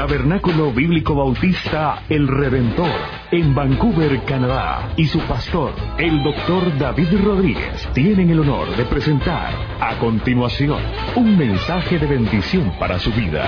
Tabernáculo Bíblico Bautista El Redentor, en Vancouver, Canadá, y su pastor, el Dr. David Rodríguez, tienen el honor de presentar, a continuación, un mensaje de bendición para su vida.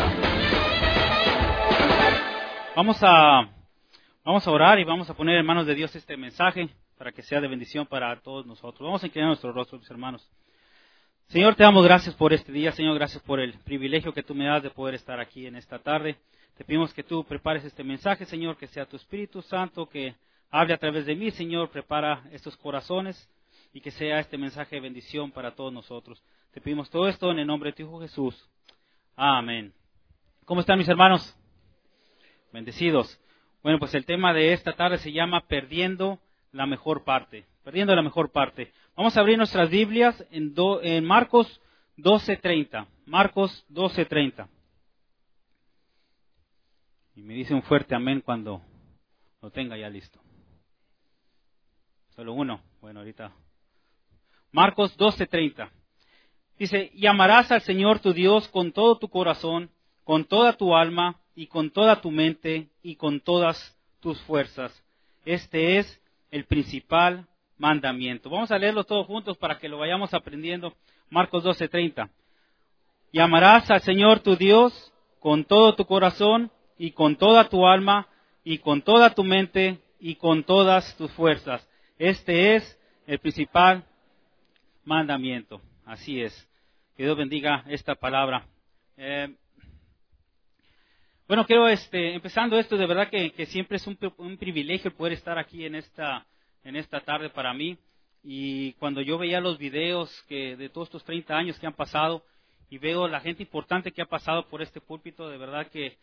Vamos a orar y vamos a poner en manos de Dios este mensaje para que sea de bendición para todos nosotros. Vamos a inclinar nuestros rostros, mis hermanos. Señor, te damos gracias por este día. Señor, gracias por el privilegio que tú me das de poder estar aquí en esta tarde. Te pedimos que tú prepares este mensaje, Señor, que sea tu Espíritu Santo, que hable a través de mí, Señor. Prepara estos corazones y que sea este mensaje de bendición para todos nosotros. Te pedimos todo esto en el nombre de tu Hijo Jesús. Amén. ¿Cómo están, mis hermanos? Bendecidos. Bueno, pues el tema de esta tarde se llama Perdiendo la mejor parte. Perdiendo la mejor parte. Vamos a abrir nuestras Biblias en Marcos 12:30. Marcos 12:30. Y me dice un fuerte amén cuando lo tenga ya listo. Solo uno. Bueno, ahorita. Marcos 12:30. Dice, y amarás al Señor tu Dios con todo tu corazón, con toda tu alma y con toda tu mente y con todas tus fuerzas. Este es el principal mandamiento. Vamos a leerlo todos juntos para que lo vayamos aprendiendo. Marcos 12:30. Y amarás al Señor tu Dios con todo tu corazón y con toda tu alma y con toda tu mente y con todas tus fuerzas. Este es el principal mandamiento. Así es. Que Dios bendiga esta palabra. Bueno, quiero empezando esto, de verdad que siempre es un privilegio poder estar aquí en esta tarde para mí. Y cuando yo veía los videos de todos estos 30 años que han pasado y veo la gente importante que ha pasado por este púlpito, de verdad que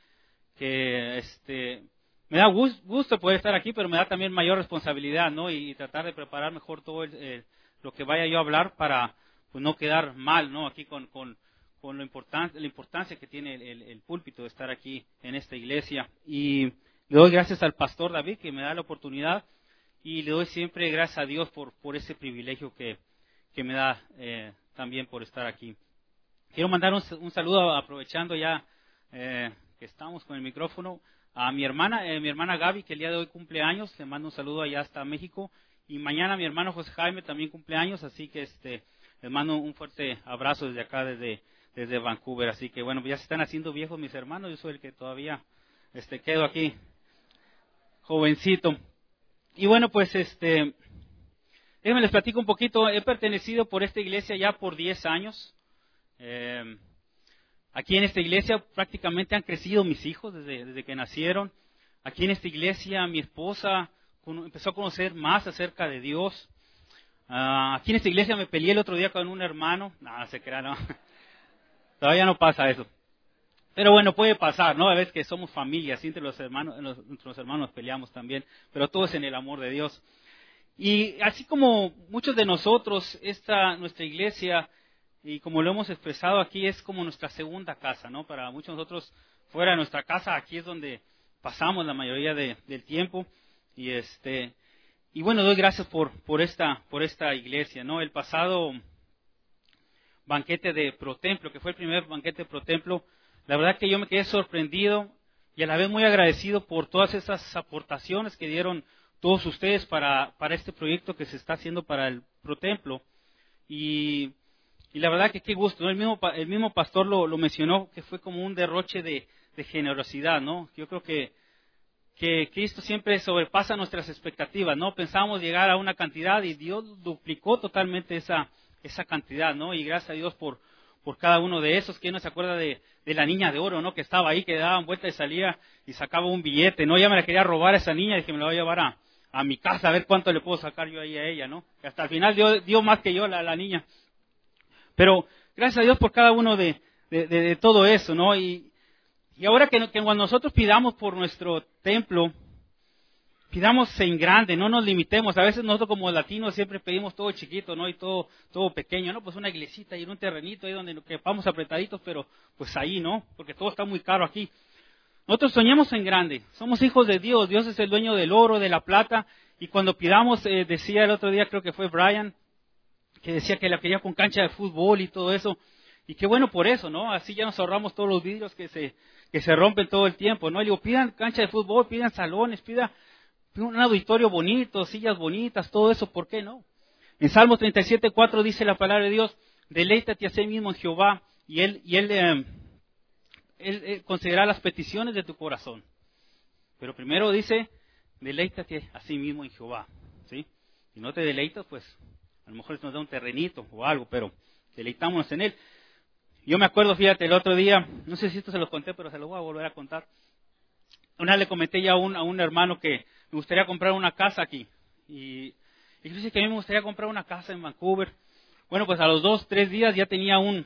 me da gusto poder estar aquí, pero me da también mayor responsabilidad, ¿no? Y tratar de preparar mejor todo lo que vaya yo a hablar para pues no quedar mal, ¿no? Aquí con la importancia que tiene el púlpito de estar aquí en esta iglesia. Y le doy gracias al pastor David que me da la oportunidad y le doy siempre gracias a Dios por ese privilegio que me da también por estar aquí. Quiero mandar un saludo aprovechando ya que estamos con el micrófono a mi hermana Gaby, que el día de hoy cumple años. Le mando un saludo allá hasta México. Y mañana mi hermano José Jaime también cumple años, así que les mando un fuerte abrazo desde acá, desde Vancouver. Así que bueno, ya se están haciendo viejos mis hermanos, yo soy el que todavía quedo aquí jovencito. Y bueno, pues déjenme les platico un poquito. He pertenecido por esta iglesia ya por 10 años. Aquí en esta iglesia prácticamente han crecido mis hijos desde que nacieron. Aquí en esta iglesia mi esposa empezó a conocer más acerca de Dios. Aquí en esta iglesia me peleé el otro día con un hermano. No se crea, no. Todavía no pasa eso. Pero bueno, puede pasar, ¿no? A veces que somos familia, así entre los hermanos nos peleamos también, pero todo es en el amor de Dios. Y así como muchos de nosotros, nuestra iglesia, y como lo hemos expresado aquí, es como nuestra segunda casa, ¿no? Para muchos de nosotros, fuera de nuestra casa, aquí es donde pasamos la mayoría del tiempo. Y bueno, doy gracias por esta iglesia, ¿no? El pasado banquete de Protemplo, que fue el primer banquete de Protemplo, la verdad que yo me quedé sorprendido y a la vez muy agradecido por todas esas aportaciones que dieron todos ustedes para este proyecto que se está haciendo para el Protemplo. Y la verdad que qué gusto, ¿no? El mismo pastor lo mencionó, que fue como un derroche de generosidad, ¿no? Yo creo que Cristo siempre sobrepasa nuestras expectativas, ¿no? Pensábamos llegar a una cantidad y Dios duplicó totalmente esa cantidad, ¿no? Y gracias a Dios por cada uno de esos. ¿Quién no se acuerda de la niña de oro, ¿no? Que estaba ahí, que daban vuelta y salía y sacaba un billete, ¿no? Ya me la quería robar a esa niña y dije, me la voy a llevar a mi casa a ver cuánto le puedo sacar yo ahí a ella, ¿no? Que hasta el final dio más que yo la niña. Pero gracias a Dios por cada uno de todo eso, ¿no? Y ahora que cuando nosotros pidamos por nuestro templo, pidamos en grande, no nos limitemos. A veces nosotros como latinos siempre pedimos todo chiquito, ¿no? Y todo pequeño, ¿no? Pues una iglesita y un terrenito ahí donde quepamos apretaditos, pero pues ahí, ¿no? Porque todo está muy caro aquí. Nosotros soñamos en grande. Somos hijos de Dios. Dios es el dueño del oro, de la plata. Y cuando pidamos, decía el otro día, creo que fue Brian, que decía que la quería con cancha de fútbol y todo eso. Y qué bueno por eso, ¿no? Así ya nos ahorramos todos los vidrios que se rompen todo el tiempo, ¿no? Y digo, pidan cancha de fútbol, pidan salones, pidan un auditorio bonito, sillas bonitas, todo eso, ¿por qué no? En Salmos 37:4 dice la palabra de Dios, deleítate a sí mismo en Jehová, y Él considerará las peticiones de tu corazón. Pero primero dice, deleítate a sí mismo en Jehová, ¿sí? Si no te deleitas, pues a lo mejor nos da un terrenito o algo, pero deleitámonos en Él. Yo me acuerdo, fíjate, el otro día, no sé si esto se lo conté, pero se lo voy a volver a contar. Una vez le comenté ya a un hermano que me gustaría comprar una casa aquí. Y yo dije que a mí me gustaría comprar una casa en Vancouver. Bueno, pues a los 2-3 días ya tenía un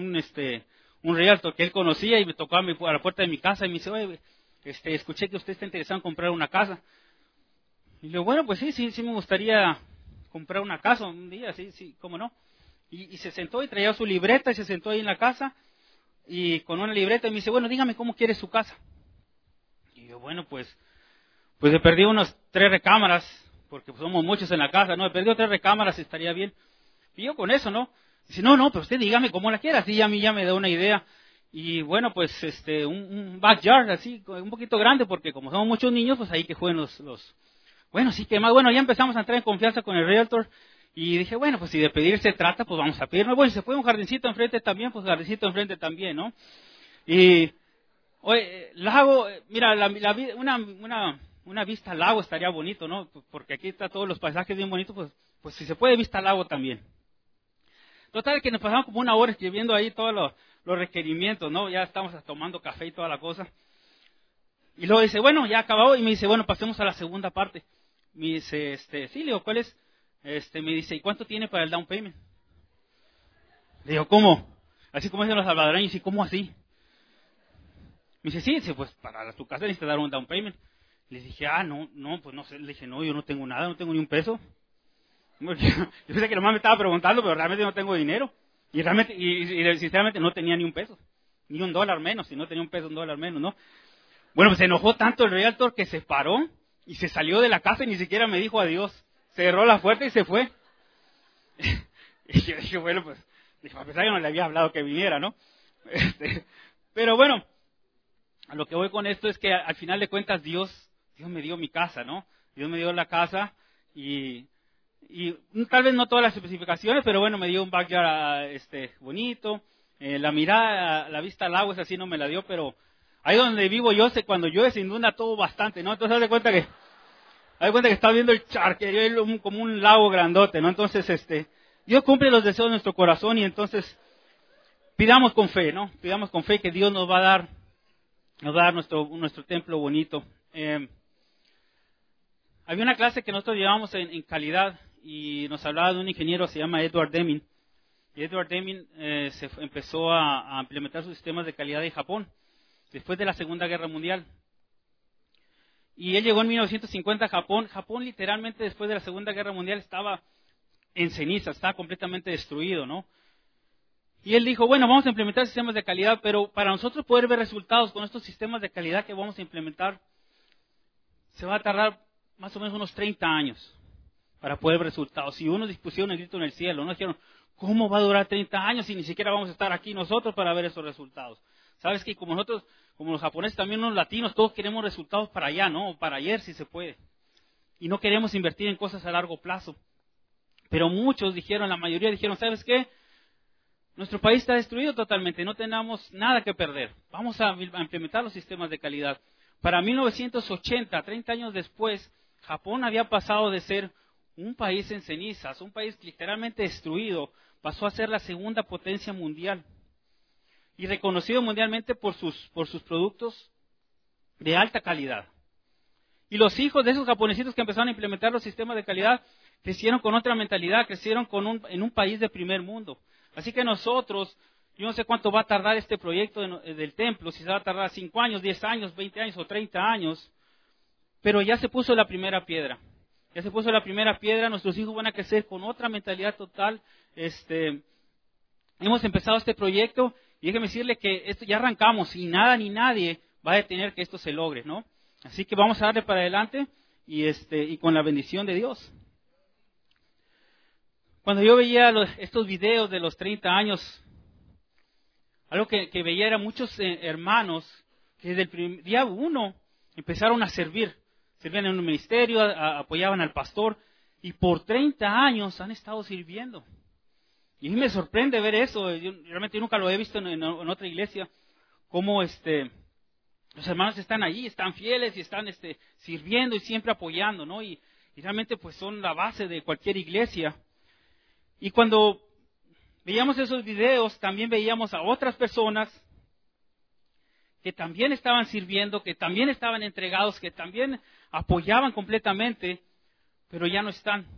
realtor que él conocía y me tocó a la puerta de mi casa y me dice, oye, escuché que usted está interesado en comprar una casa. Y le digo, bueno, pues sí me gustaría comprar una casa un día, sí, cómo no. Y se sentó y traía su libreta y se sentó ahí en la casa y con una libreta y me dice, bueno, dígame cómo quiere su casa. Y yo, bueno, pues le perdí unas 3 recámaras, porque somos muchos en la casa, ¿no? Le perdí 3 recámaras, estaría bien. Y yo con eso, ¿no? Dice, no, pero usted dígame cómo la quiera, así a mí ya me da una idea. Y bueno, pues un backyard así, un poquito grande, porque como somos muchos niños, pues ahí que jueguen los... Bueno, sí, que más, bueno, ya empezamos a entrar en confianza con el realtor. Y dije, bueno, pues si de pedir se trata, pues vamos a pedir. Bueno, si se puede un jardincito enfrente también, pues jardincito enfrente también, ¿no? Y, oye, lago, mira, una vista al lago estaría bonito, ¿no? Porque aquí está todos los paisajes bien bonitos, pues si se puede vista al lago también. Total, que nos pasamos como 1 hora escribiendo ahí todos los requerimientos, ¿no? Ya estamos tomando café y toda la cosa. Y luego dice, bueno, ya acabó, y me dice, bueno, pasemos a la segunda parte. Me dice, sí, le digo, ¿cuál es? Me dice, ¿y cuánto tiene para el down payment? Le digo, ¿cómo? Así como dicen los salvadoreños, ¿y cómo así? Me dice, sí, pues para tu casa necesitas dar un down payment. Le dije, no, pues no sé. Le dije, no, yo no tengo nada, no tengo ni un peso. Yo pensé que nomás me estaba preguntando, pero realmente no tengo dinero. Y sinceramente no tenía ni un peso. Ni $1 menos, si no tenía un peso, $1 menos, ¿no? Bueno, pues se enojó tanto el realtor que se paró y se salió de la casa y ni siquiera me dijo adiós. Cerró la puerta y se fue. Y yo dije, bueno, pues, a pesar que no le había hablado que viniera, ¿no? Pero bueno, a lo que voy con esto es que al final de cuentas Dios me dio mi casa, ¿no? Dios me dio la casa y tal vez no todas las especificaciones, pero bueno, me dio un backyard bonito. La mirada, la vista al lago, esa sí no me la dio, pero ahí donde vivo yo, cuando llueve se inunda todo bastante, ¿no? Entonces haz de cuenta que está viendo el charquerío como un lago grandote, ¿no? Entonces, Dios cumple los deseos de nuestro corazón y entonces pidamos con fe, ¿no? Pidamos con fe que Dios nos va a dar nuestro templo bonito. Había una clase que nosotros llevamos en calidad y nos hablaba de un ingeniero, se llama Edward Deming. Y Edward Deming empezó a implementar sus sistemas de calidad en Japón, después de la Segunda Guerra Mundial. Y él llegó en 1950 a Japón. Japón literalmente después de la Segunda Guerra Mundial estaba en cenizas, estaba completamente destruido, ¿no? Y él dijo, bueno, vamos a implementar sistemas de calidad, pero para nosotros poder ver resultados con estos sistemas de calidad que vamos a implementar, se va a tardar más o menos unos 30 años para poder ver resultados. Y unos dispusieron el grito en el cielo, ¿no? Dijeron, ¿cómo va a durar 30 años si ni siquiera vamos a estar aquí nosotros para ver esos resultados? ¿Sabes que como nosotros, como los japoneses, también los latinos, todos queremos resultados para allá, ¿no? O para ayer si se puede. Y no queremos invertir en cosas a largo plazo. Pero muchos dijeron, la mayoría dijeron, ¿sabes qué? Nuestro país está destruido totalmente, no tenemos nada que perder. Vamos a implementar los sistemas de calidad. Para 1980, 30 años después, Japón había pasado de ser un país en cenizas, un país literalmente destruido, pasó a ser la segunda potencia mundial. Y reconocido mundialmente por sus productos de alta calidad. Y los hijos de esos japonesitos que empezaron a implementar los sistemas de calidad crecieron con otra mentalidad, crecieron en un país de primer mundo. Así que nosotros, yo no sé cuánto va a tardar este proyecto del templo, si se va a tardar 5 años, 10 años, 20 años o 30 años, pero ya se puso la primera piedra. Ya se puso la primera piedra, nuestros hijos van a crecer con otra mentalidad total. Hemos empezado este proyecto y déjeme decirle que esto ya arrancamos y nada ni nadie va a detener que esto se logre, ¿no? Así que vamos a darle para adelante y con la bendición de Dios. Cuando yo veía estos videos de los 30 años algo que veía era muchos hermanos que desde el día 1 empezaron a servir. Servían en un ministerio, apoyaban al pastor, y por 30 años han estado sirviendo. Y a mí me sorprende ver eso. Realmente nunca lo he visto en otra iglesia, cómo los hermanos están allí, están fieles y están sirviendo y siempre apoyando, ¿no? Y realmente pues son la base de cualquier iglesia. Y cuando veíamos esos videos, también veíamos a otras personas que también estaban sirviendo, que también estaban entregados, que también apoyaban completamente, pero ya no están.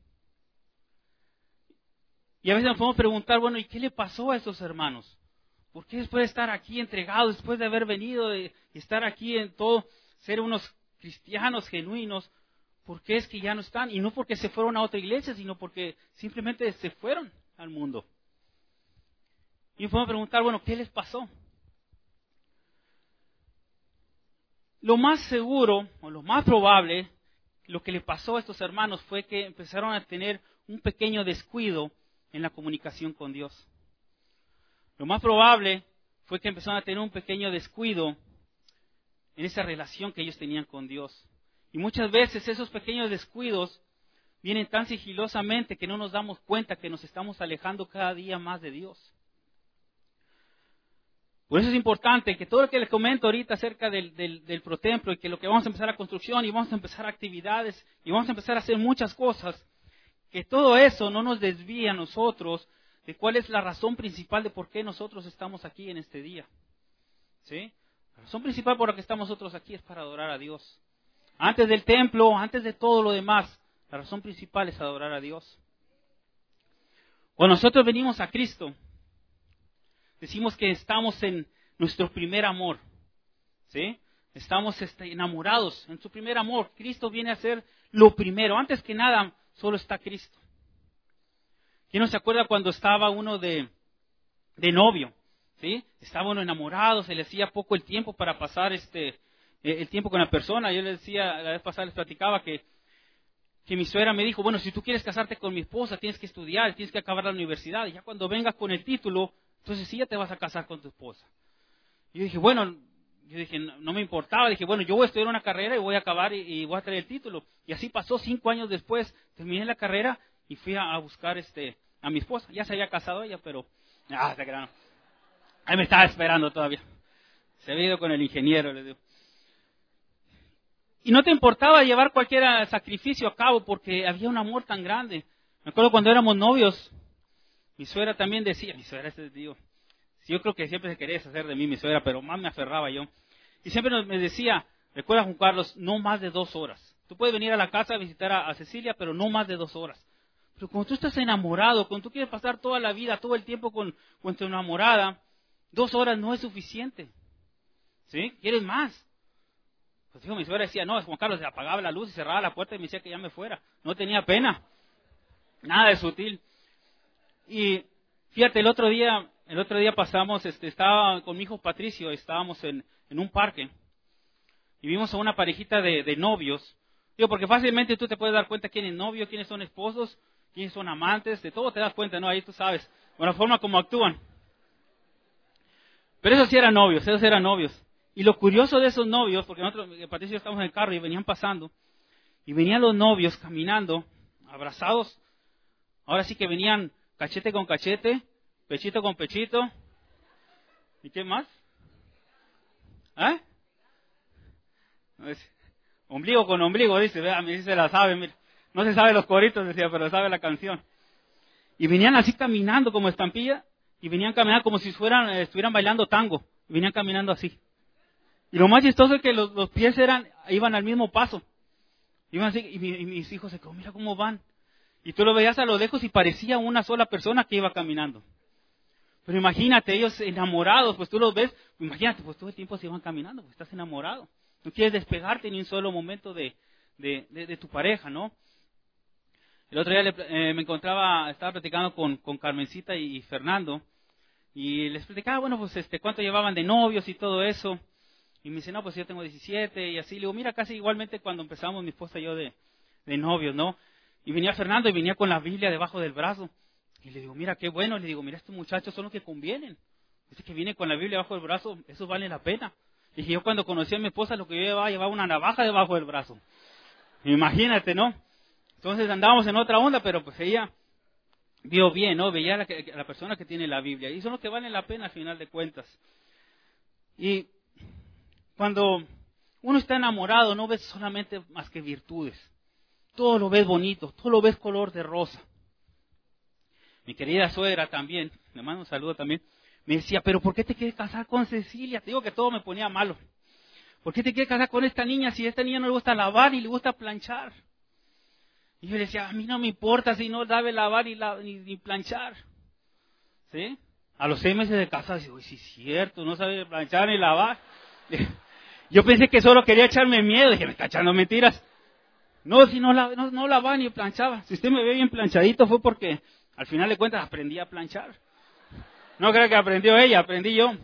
Y a veces nos podemos preguntar, bueno, ¿y qué le pasó a esos hermanos? ¿Por qué después de estar aquí entregados, después de haber venido y estar aquí en todo, ser unos cristianos genuinos, por qué es que ya no están? Y no porque se fueron a otra iglesia, sino porque simplemente se fueron al mundo. Y nos podemos preguntar, bueno, ¿qué les pasó? Lo más seguro, o lo más probable, lo que le pasó a estos hermanos fue que empezaron a tener un pequeño descuido en la comunicación con Dios. Lo más probable fue que empezaron a tener un pequeño descuido en esa relación que ellos tenían con Dios. Y muchas veces esos pequeños descuidos vienen tan sigilosamente que no nos damos cuenta que nos estamos alejando cada día más de Dios. Por eso es importante que todo lo que les comento ahorita acerca del protemplo y que lo que vamos a empezar a construcción y vamos a empezar actividades y vamos a empezar a hacer muchas cosas, que todo eso no nos desvíe a nosotros de cuál es la razón principal de por qué nosotros estamos aquí en este día. ¿Sí? La razón principal por la que estamos nosotros aquí es para adorar a Dios. Antes del templo, antes de todo lo demás, la razón principal es adorar a Dios. Cuando nosotros venimos a Cristo, decimos que estamos en nuestro primer amor. ¿Sí? Estamos enamorados en su primer amor. Cristo viene a ser lo primero. Antes que nada, solo está Cristo. ¿Quién no se acuerda cuando estaba uno de novio? ¿Sí? Estaba uno enamorado, se le hacía poco el tiempo para pasar el tiempo con la persona. Yo les decía, la vez pasada les platicaba que mi suegra me dijo, bueno, si tú quieres casarte con mi esposa, tienes que estudiar, tienes que acabar la universidad. Y ya cuando vengas con el título, entonces sí ya te vas a casar con tu esposa. Y yo dije, bueno, no me importaba. Dije, bueno, yo voy a estudiar una carrera y voy a acabar y voy a traer el título. Y así pasó 5 años después. Terminé la carrera y fui a buscar a mi esposa. Ya se había casado ella, pero ahí me estaba esperando todavía. Se había ido con el ingeniero, le digo. Y no te importaba llevar cualquier sacrificio a cabo porque había un amor tan grande. Me acuerdo cuando éramos novios, mi suegra también decía, yo creo que siempre se quería deshacer de mí, mi suegra, pero más me aferraba yo. Y siempre me decía, recuerda Juan Carlos, no más de 2 horas. Tú puedes venir a la casa a visitar a Cecilia, pero no más de 2 horas. Pero cuando tú estás enamorado, cuando tú quieres pasar toda la vida, todo el tiempo con tu enamorada, 2 horas no es suficiente. ¿Sí? ¿Quieres más? Pues dijo, mi suegra decía, no, Juan Carlos se apagaba la luz y cerraba la puerta y me decía que ya me fuera. No tenía pena. Nada de sutil. Y fíjate, el otro día pasamos, estaba con mi hijo Patricio, estábamos en un parque y vimos a una parejita de novios. Digo, porque fácilmente tú te puedes dar cuenta quién es novio, quiénes son esposos, quiénes son amantes, de todo te das cuenta, ¿no? Ahí tú sabes, con la forma como actúan. Pero esos eran novios. Y lo curioso de esos novios, porque nosotros, Patricio y yo estábamos en el carro y venían pasando, y venían los novios caminando, abrazados. Ahora sí que venían cachete con cachete, pechito con pechito. ¿Y qué más? Ombligo con ombligo, dice, vea, me dice, la sabe, mira. No se sabe los coritos, decía, pero sabe la canción. Y venían así caminando como estampilla, y venían caminando como si estuvieran bailando tango. Y venían caminando así. Y lo más chistoso es que los pies iban al mismo paso. Iban así, y mis hijos se quedaron, mira cómo van. Y tú lo veías a lo lejos y parecía una sola persona que iba caminando. Pero imagínate, ellos enamorados, pues tú los ves, imagínate, pues todo el tiempo se iban caminando, pues estás enamorado. No quieres despegarte ni un solo momento de tu pareja, ¿no? El otro día estaba platicando con Carmencita y Fernando, y les platicaba, bueno, pues cuánto llevaban de novios y todo eso. Y me dice, no, pues yo tengo 17, y así. Le digo, mira, casi igualmente cuando empezamos mi esposa y yo de novios, ¿no? Y venía Fernando y venía con la Biblia debajo del brazo. Y le digo, mira, qué bueno. Le digo, mira, estos muchachos son los que convienen. Dice que viene con la Biblia bajo el brazo, eso vale la pena. Dije, yo cuando conocí a mi esposa, lo que yo llevaba una navaja debajo del brazo. Imagínate, ¿no? Entonces andábamos en otra onda, pero pues ella vio bien, ¿no? Veía a la persona que tiene la Biblia. Y son los que valen la pena al final de cuentas. Y cuando uno está enamorado, no ves solamente más que virtudes. Todo lo ves bonito, todo lo ves color de rosa. Mi querida suegra también, le mando un saludo también, me decía, pero ¿por qué te quieres casar con Cecilia? Te digo que todo me ponía malo. ¿Por qué te quieres casar con esta niña si a esta niña no le gusta lavar y le gusta planchar? Y yo le decía, a mí no me importa si no sabe lavar ni planchar. ¿Sí? A los 6 meses de casada, digo, sí es cierto, no sabe planchar ni lavar. Yo pensé que solo quería echarme miedo, dije, me está echando mentiras. No, si no lavaba ni planchaba. Si usted me ve bien planchadito fue porque al final de cuentas aprendí a planchar. No creo que aprendió ella, aprendí yo.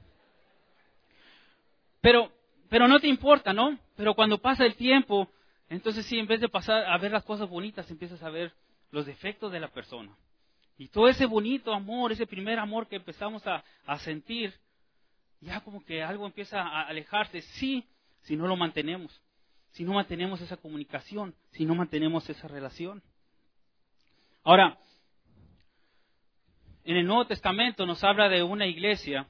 Pero no te importa, ¿no? Pero cuando pasa el tiempo, entonces sí, en vez de pasar a ver las cosas bonitas, empiezas a ver los defectos de la persona. Y todo ese bonito amor, ese primer amor que empezamos a sentir, ya como que algo empieza a alejarse, sí, si no lo mantenemos. Si no mantenemos esa comunicación, si no mantenemos esa relación. Ahora, en el Nuevo Testamento nos habla de una iglesia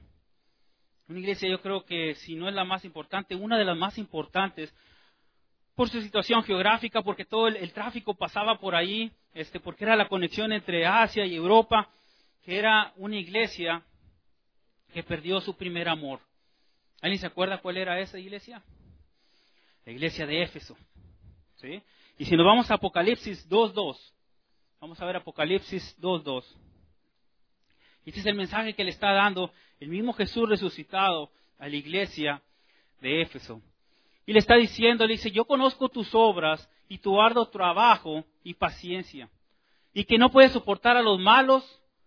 yo creo que si no es la más importante, una de las más importantes, por su situación geográfica, porque todo el tráfico pasaba por ahí, porque era la conexión entre Asia y Europa, que era una iglesia que perdió su primer amor. ¿Alguien se acuerda cuál era esa iglesia? La iglesia de Éfeso. ¿Sí? Y si nos vamos a Apocalipsis 2.2, vamos a ver Apocalipsis 2.2. Este es el mensaje que le está dando el mismo Jesús resucitado a la iglesia de Éfeso. Y le está diciendo, le dice, yo conozco tus obras y tu arduo trabajo y paciencia, y que no puedes soportar a los malos,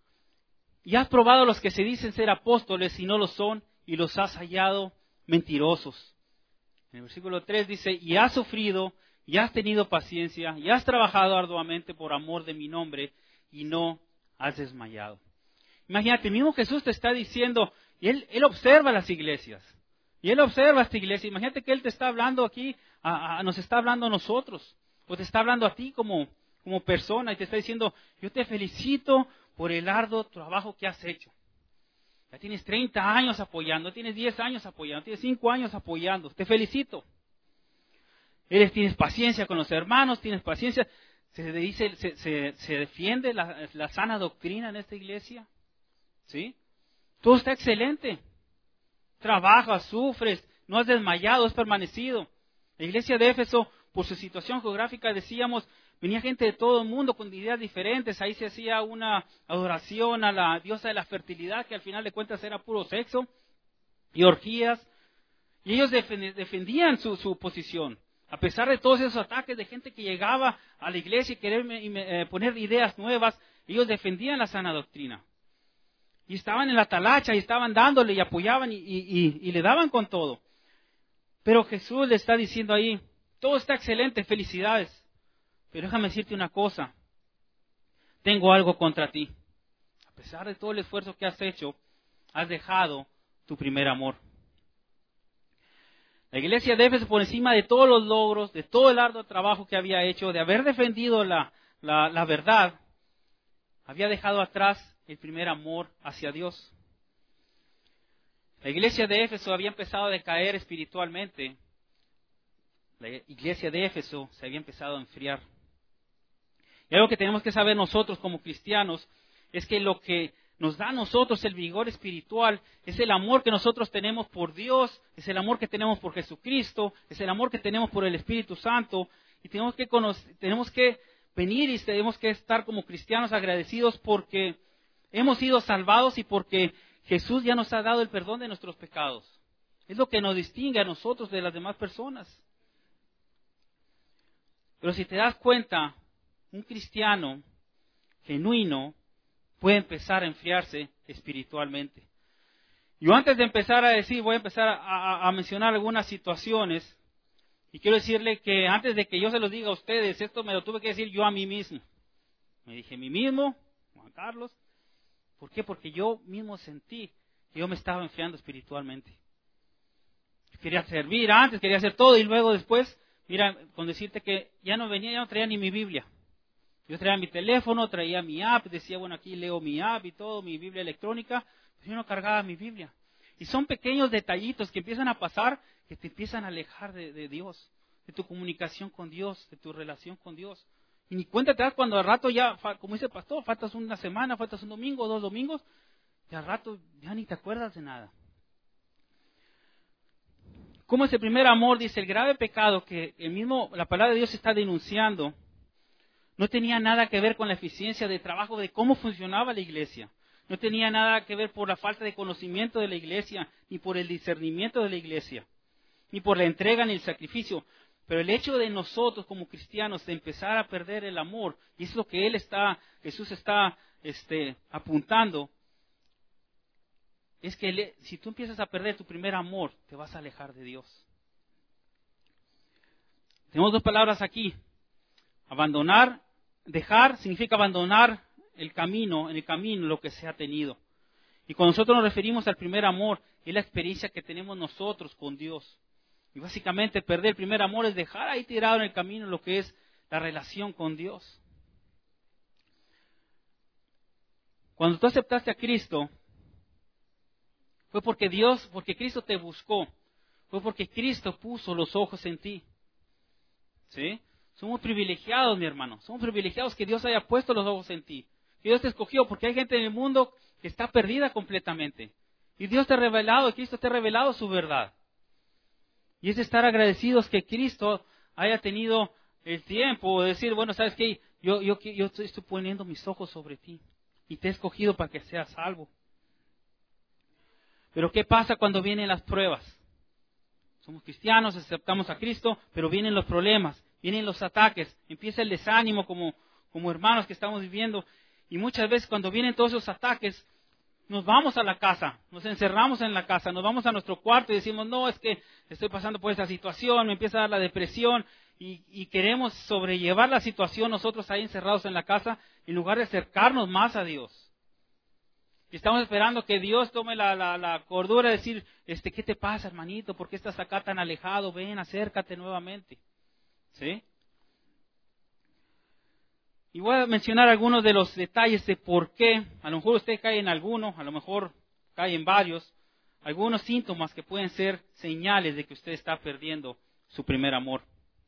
y has probado a los que se dicen ser apóstoles y no lo son, y los has hallado mentirosos. En el versículo 3 dice, y has sufrido, y has tenido paciencia, y has trabajado arduamente por amor de mi nombre, y no has desmayado. Imagínate, el mismo Jesús te está diciendo, y Él observa las iglesias, y Él observa esta iglesia. Imagínate que Él te está hablando aquí, nos está hablando a nosotros, o te está hablando a ti como persona, y te está diciendo, yo te felicito por el arduo trabajo que has hecho. Ya tienes 30 años apoyando, tienes 10 años apoyando, tienes 5 años apoyando, te felicito. Tienes paciencia con los hermanos, tienes paciencia, se defiende la sana doctrina en esta iglesia. ¿Sí? Todo está excelente. Trabajas, sufres, no has desmayado, has permanecido. La iglesia de Éfeso, por su situación geográfica, decíamos, venía gente de todo el mundo con ideas diferentes. Ahí se hacía una adoración a la diosa de la fertilidad, que al final de cuentas era puro sexo y orgías. Y ellos defendían su posición. A pesar de todos esos ataques de gente que llegaba a la iglesia y querer poner ideas nuevas, ellos defendían la sana doctrina. Y estaban en la talacha y estaban dándole y apoyaban y le daban con todo. Pero Jesús le está diciendo ahí, todo está excelente, felicidades. Pero déjame decirte una cosa, tengo algo contra ti. A pesar de todo el esfuerzo que has hecho, has dejado tu primer amor. La iglesia de Éfeso, por encima de todos los logros, de todo el arduo trabajo que había hecho, de haber defendido la verdad, había dejado atrás el primer amor hacia Dios. La iglesia de Éfeso había empezado a decaer espiritualmente. La iglesia de Éfeso se había empezado a enfriar. Y algo que tenemos que saber nosotros como cristianos es que lo que nos da a nosotros el vigor espiritual es el amor que nosotros tenemos por Dios, es el amor que tenemos por Jesucristo, es el amor que tenemos por el Espíritu Santo. Y tenemos que venir y tenemos que estar como cristianos agradecidos porque hemos sido salvados y porque Jesús ya nos ha dado el perdón de nuestros pecados. Es lo que nos distingue a nosotros de las demás personas. Pero si te das cuenta, un cristiano genuino puede empezar a enfriarse espiritualmente. Yo antes de empezar a decir, voy a empezar a mencionar algunas situaciones. Y quiero decirle que antes de que yo se los diga a ustedes, esto me lo tuve que decir yo a mí mismo. Me dije a mí mismo, Juan Carlos. ¿Por qué? Porque yo mismo sentí Yo me estaba enfriando espiritualmente. Quería servir antes, quería hacer todo y luego después, mira, con decirte que ya no traía ni mi Biblia. Yo traía mi teléfono, traía mi app, decía, bueno, aquí leo mi app y todo, mi Biblia electrónica, pero yo no cargaba mi Biblia. Y son pequeños detallitos que empiezan a pasar, que te empiezan a alejar de Dios, de tu comunicación con Dios, de tu relación con Dios. Y ni cuenta te das cuando al rato ya, como dice el pastor, faltas una semana, faltas un domingo, 2 domingos, y al rato ya ni te acuerdas de nada. Como ese primer amor, dice, el grave pecado que la palabra de Dios está denunciando, no tenía nada que ver con la eficiencia de trabajo de cómo funcionaba la iglesia. No tenía nada que ver por la falta de conocimiento de la iglesia, ni por el discernimiento de la iglesia, ni por la entrega ni el sacrificio. Pero el hecho de nosotros como cristianos de empezar a perder el amor, y es lo que Jesús está apuntando, es que si tú empiezas a perder tu primer amor, te vas a alejar de Dios. Tenemos 2 palabras aquí. Abandonar, dejar significa abandonar en el camino lo que se ha tenido. Y cuando nosotros nos referimos al primer amor, es la experiencia que tenemos nosotros con Dios. Y básicamente perder el primer amor es dejar ahí tirado en el camino lo que es la relación con Dios. Cuando tú aceptaste a Cristo, fue porque Cristo te buscó. Fue porque Cristo puso los ojos en ti. ¿Sí? Somos privilegiados, mi hermano. Somos privilegiados que Dios haya puesto los ojos en ti. Que Dios te escogió, porque hay gente en el mundo que está perdida completamente. Y Dios te ha revelado, Cristo te ha revelado su verdad. Y es estar agradecidos que Cristo haya tenido el tiempo de decir, bueno, ¿sabes qué? Yo estoy poniendo mis ojos sobre ti. Y te he escogido para que seas salvo. Pero ¿qué pasa cuando vienen las pruebas? Somos cristianos, aceptamos a Cristo, pero vienen los problemas, vienen los ataques, empieza el desánimo como hermanos que estamos viviendo. Y muchas veces cuando vienen todos esos ataques, nos vamos a la casa, nos encerramos en la casa, nos vamos a nuestro cuarto y decimos, no, es que estoy pasando por esta situación, me empieza a dar la depresión y queremos sobrellevar la situación nosotros ahí encerrados en la casa en lugar de acercarnos más a Dios. Y estamos esperando que Dios tome la cordura de decir, ¿qué te pasa, hermanito? ¿Por qué estás acá tan alejado? Ven, acércate nuevamente. ¿Sí? Y voy a mencionar algunos de los detalles de por qué. A lo mejor usted cae en alguno, a lo mejor cae en varios. Algunos síntomas que pueden ser señales de que usted está perdiendo su primer amor.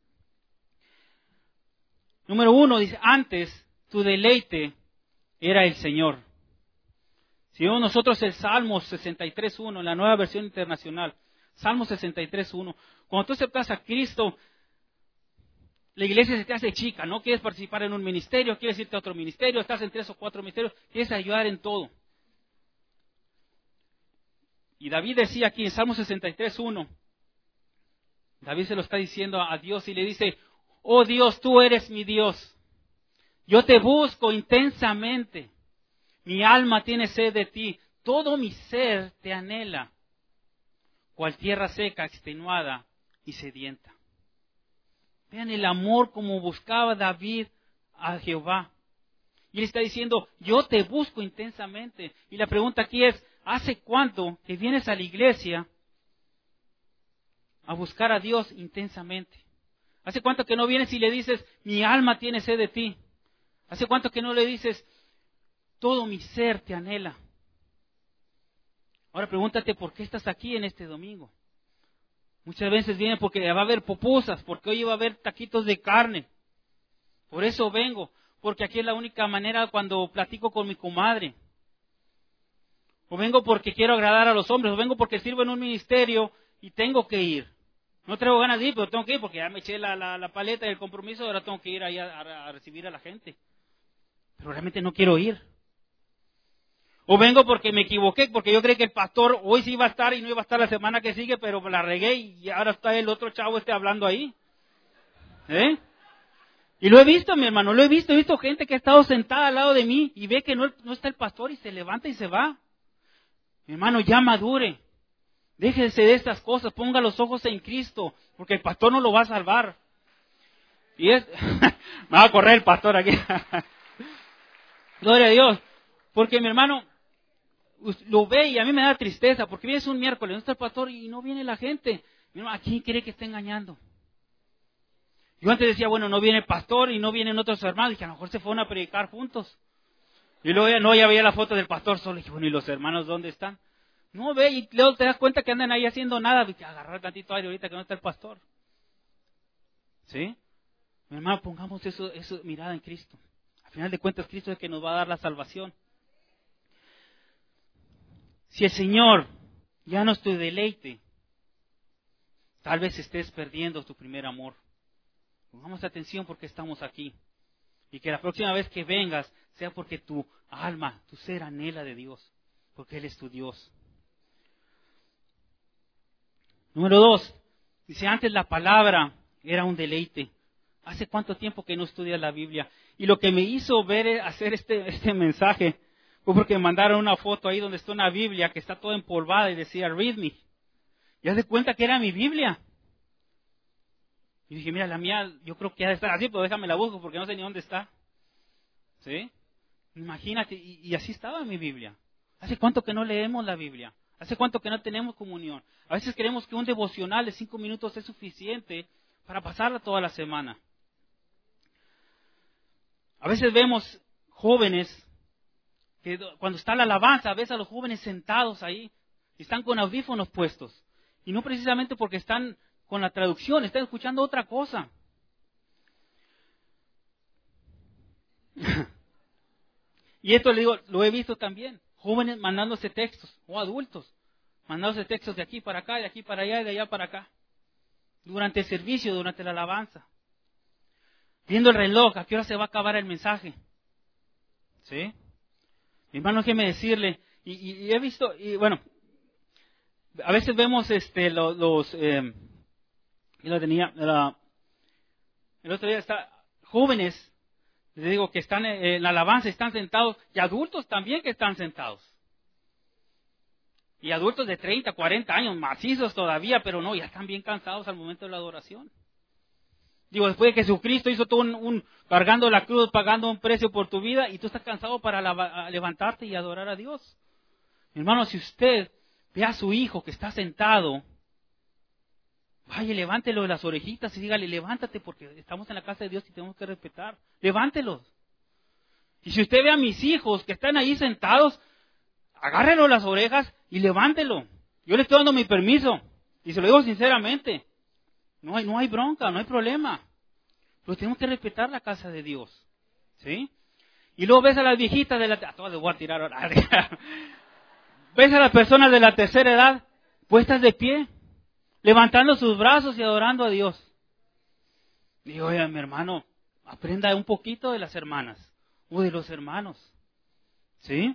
Número 1, dice, antes tu deleite era el Señor. Si vemos nosotros el Salmo 63.1, en la Nueva Versión Internacional, Salmo 63.1, cuando tú aceptas a Cristo, la iglesia se te hace chica, no quieres participar en un ministerio, quieres irte a otro ministerio, estás en 3 o 4 ministerios, quieres ayudar en todo. Y David decía aquí en Salmo 63.1, David se lo está diciendo a Dios y le dice, oh Dios, tú eres mi Dios, yo te busco intensamente. Mi alma tiene sed de ti, todo mi ser te anhela, cual tierra seca, extenuada y sedienta. Vean el amor como buscaba David a Jehová. Y él está diciendo, yo te busco intensamente. Y la pregunta aquí es, ¿hace cuánto que vienes a la iglesia a buscar a Dios intensamente? ¿Hace cuánto que no vienes y le dices, mi alma tiene sed de ti? ¿Hace cuánto que no le dices, todo mi ser te anhela? Ahora pregúntate por qué estás aquí en este domingo. Muchas veces vienen porque va a haber pupusas, porque hoy va a haber taquitos de carne. Por eso vengo, porque aquí es la única manera cuando platico con mi comadre. O vengo porque quiero agradar a los hombres, o vengo porque sirvo en un ministerio y tengo que ir. No traigo ganas de ir, pero tengo que ir porque ya me eché la paleta del compromiso, ahora tengo que ir ahí a recibir a la gente. Pero realmente no quiero ir. O vengo porque me equivoqué, porque yo creí que el pastor hoy sí iba a estar y no iba a estar la semana que sigue, pero la regué y ahora está el otro chavo hablando ahí. Y lo he visto, mi hermano, he visto gente que ha estado sentada al lado de mí y ve que no está el pastor y se levanta y se va. Mi hermano, ya madure. Déjese de estas cosas, ponga los ojos en Cristo, porque el pastor no lo va a salvar. Y me va a correr el pastor aquí. Gloria a Dios. Porque mi hermano, lo ve y a mí me da tristeza, porque vienes un miércoles, no está el pastor y no viene la gente. ¿A quién cree que está engañando? Yo antes decía, bueno, no viene el pastor y no vienen otros hermanos, y que a lo mejor se fueron a predicar juntos. Y luego ya veía la foto del pastor solo, y dije, bueno, ¿y los hermanos dónde están? No, ve, y luego te das cuenta que andan ahí haciendo nada, y que agarrar tantito aire ahorita que no está el pastor. ¿Sí? Mi hermano, pongamos eso mirada en Cristo. Al final de cuentas, Cristo es el que nos va a dar la salvación. Si el Señor ya no es tu deleite, tal vez estés perdiendo tu primer amor. Pongamos atención porque estamos aquí. Y que la próxima vez que vengas sea porque tu alma, tu ser anhela de Dios. Porque Él es tu Dios. Número 2. Dice, antes la palabra era un deleite. ¿Hace cuánto tiempo que no estudias la Biblia? Y lo que me hizo hacer este mensaje fue porque me mandaron una foto ahí donde está una Biblia que está toda empolvada y decía, read me. Y haz de cuenta que era mi Biblia. Y dije, mira, la mía, yo creo que ha de estar así, pero déjame la busco porque no sé ni dónde está. ¿Sí? Imagínate, y así estaba mi Biblia. ¿Hace cuánto que no leemos la Biblia? ¿Hace cuánto que no tenemos comunión? A veces creemos que un devocional de 5 minutos es suficiente para pasarla toda la semana. A veces vemos jóvenes que cuando está la alabanza, ves a los jóvenes sentados ahí y están con audífonos puestos. Y no precisamente porque están con la traducción, están escuchando otra cosa. Y esto le digo, lo he visto también. Jóvenes mandándose textos, o adultos, mandándose textos de aquí para acá, de aquí para allá y de allá para acá. Durante el servicio, durante la alabanza. Viendo el reloj, ¿a qué hora se va a acabar el mensaje? ¿Sí? Mi hermano, déjeme decirle, y he visto, y bueno, a veces vemos yo lo tenía, el otro día jóvenes, les digo que están en la alabanza, están sentados, y adultos también que están sentados. Y adultos de 30, 40 años, macizos todavía, pero no, ya están bien cansados al momento de la adoración. Digo, después de que Jesucristo hizo todo cargando la cruz, pagando un precio por tu vida, y tú estás cansado para levantarte y adorar a Dios. Mi hermano, si usted ve a su hijo que está sentado, vaya, levántelo de las orejitas y dígale, levántate porque estamos en la casa de Dios y tenemos que respetar. Levántelos. Y si usted ve a mis hijos que están ahí sentados, agárrelo de las orejas y levántelo. Yo le estoy dando mi permiso. Y se lo digo sinceramente. No hay bronca, no hay problema. Pero tenemos que respetar la casa de Dios. ¿Sí? Y luego ves a las viejitas de todas les voy a tirar ahora. Ves a las personas de la tercera edad puestas de pie, levantando sus brazos y adorando a Dios. Digo, oye, mi hermano, aprenda un poquito de las hermanas o de los hermanos. ¿Sí?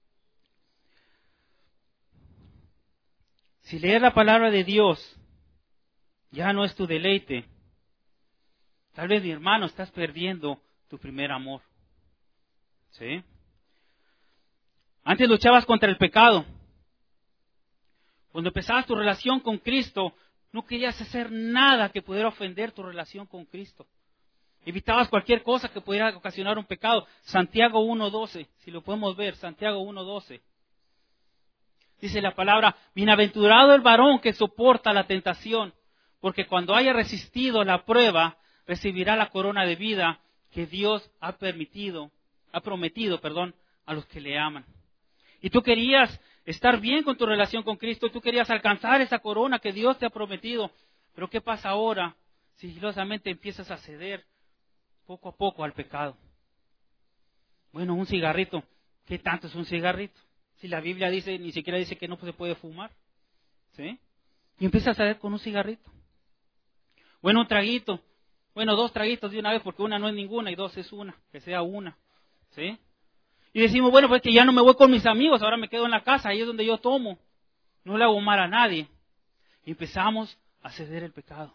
Si leer la palabra de Dios ya no es tu deleite, tal vez, mi hermano, estás perdiendo tu primer amor. ¿Sí? Antes luchabas contra el pecado. Cuando empezabas tu relación con Cristo, no querías hacer nada que pudiera ofender tu relación con Cristo. Evitabas cualquier cosa que pudiera ocasionar un pecado. Santiago 1:12, si lo podemos ver, Santiago 1:12. Dice la palabra, bienaventurado el varón que soporta la tentación, porque cuando haya resistido la prueba, recibirá la corona de vida que Dios ha prometido, a los que le aman. Y tú querías estar bien con tu relación con Cristo, tú querías alcanzar esa corona que Dios te ha prometido. Pero ¿qué pasa ahora? Sigilosamente empiezas a ceder poco a poco al pecado. Bueno, un cigarrito, ¿qué tanto es un cigarrito? Si la Biblia dice, ni siquiera dice que no se puede fumar. ¿Sí? Y empiezas a ceder con un cigarrito. Bueno, un traguito. Bueno, 2 traguitos de una vez, porque una no es ninguna y 2 es una, que sea una. ¿Sí? Y decimos, bueno, pues que ya no me voy con mis amigos, ahora me quedo en la casa, ahí es donde yo tomo. No le hago mal a nadie. Y empezamos a ceder el pecado.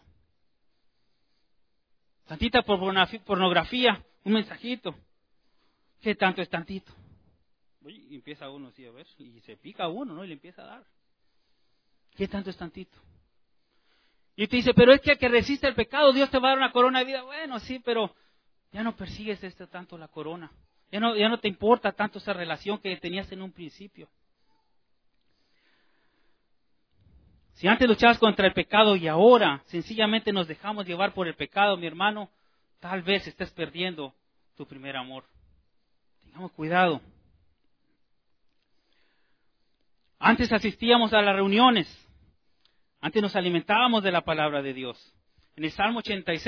Tantita pornografía, un mensajito. ¿Qué tanto es tantito? Y empieza uno así a ver, y se pica uno, ¿no? Y le empieza a dar. ¿Qué tanto es tantito? Y te dice, pero es que resiste el pecado, Dios te va a dar una corona de vida. Bueno, sí, pero ya no persigues tanto la corona. Ya no te importa tanto esa relación que tenías en un principio. Si antes luchabas contra el pecado y ahora sencillamente nos dejamos llevar por el pecado, mi hermano, tal vez estés perdiendo tu primer amor. Tengamos cuidado. Antes asistíamos a las reuniones. Antes nos alimentábamos de la palabra de Dios. En el Salmo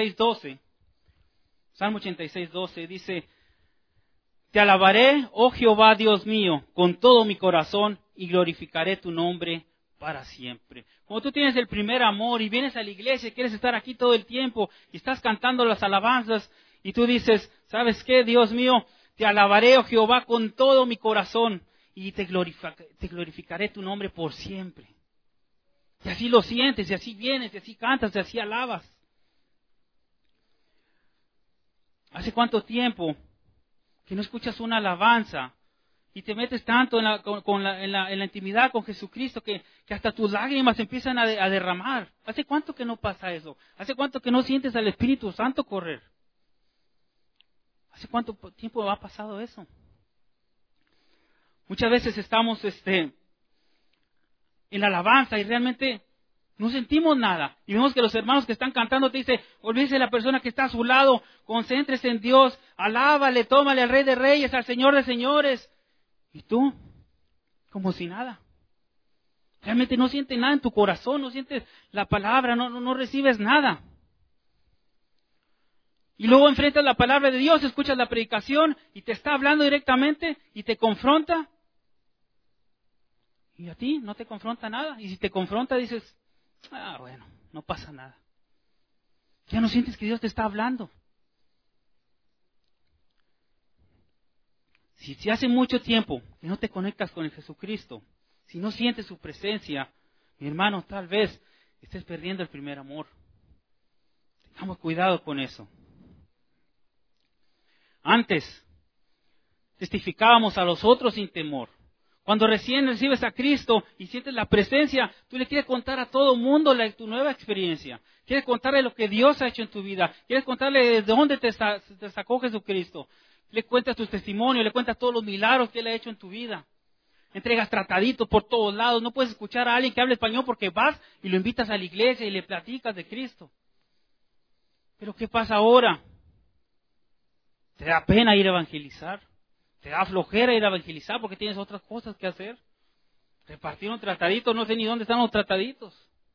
86:12 dice: Te alabaré, oh Jehová Dios mío, con todo mi corazón y glorificaré tu nombre para siempre. Cuando tú tienes el primer amor y vienes a la iglesia y quieres estar aquí todo el tiempo y estás cantando las alabanzas y tú dices, ¿sabes qué, Dios mío? Te alabaré, oh Jehová, con todo mi corazón y te glorificaré tu nombre por siempre. Y así lo sientes, y así vienes, y así cantas, y así alabas. ¿Hace cuánto tiempo que no escuchas una alabanza y te metes tanto en la intimidad con Jesucristo que hasta tus lágrimas empiezan a derramar? ¿Hace cuánto que no pasa eso? ¿Hace cuánto que no sientes al Espíritu Santo correr? ¿Hace cuánto tiempo ha pasado eso? Muchas veces estamos en la alabanza y realmente no sentimos nada. Y vemos que los hermanos que están cantando te dicen, olvídese de la persona que está a su lado, concéntrese en Dios, alábale, tómale al Rey de Reyes, al Señor de Señores. Y tú, como si nada. Realmente no sientes nada en tu corazón, no sientes la palabra, no recibes nada. Y luego enfrentas la palabra de Dios, escuchas la predicación y te está hablando directamente y te confronta. Y a ti no te confronta nada. Y si te confronta dices, bueno, no pasa nada. Ya no sientes que Dios te está hablando. Si hace mucho tiempo que no te conectas con el Jesucristo, si no sientes su presencia, mi hermano, tal vez estés perdiendo el primer amor. Tengamos cuidado con eso. Antes, testificábamos a los otros sin temor. Cuando recién recibes a Cristo y sientes la presencia, tú le quieres contar a todo el mundo tu nueva experiencia. Quieres contarle lo que Dios ha hecho en tu vida. Quieres contarle desde dónde te sacó Jesucristo. Le cuentas tus testimonios, le cuentas todos los milagros que Él ha hecho en tu vida. Entregas trataditos por todos lados. No puedes escuchar a alguien que hable español porque vas y lo invitas a la iglesia y le platicas de Cristo. Pero ¿qué pasa ahora? ¿Te da pena ir a evangelizar? ¿Te da flojera ir a evangelizar porque tienes otras cosas que hacer? Repartieron trataditos, no sé ni dónde están los trataditos.